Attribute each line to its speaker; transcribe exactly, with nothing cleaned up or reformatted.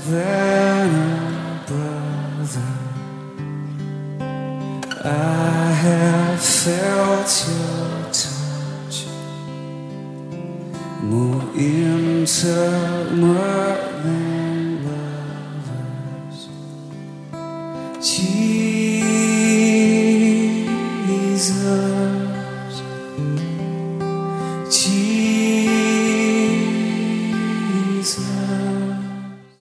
Speaker 1: than a brother. I have felt your touch more intimate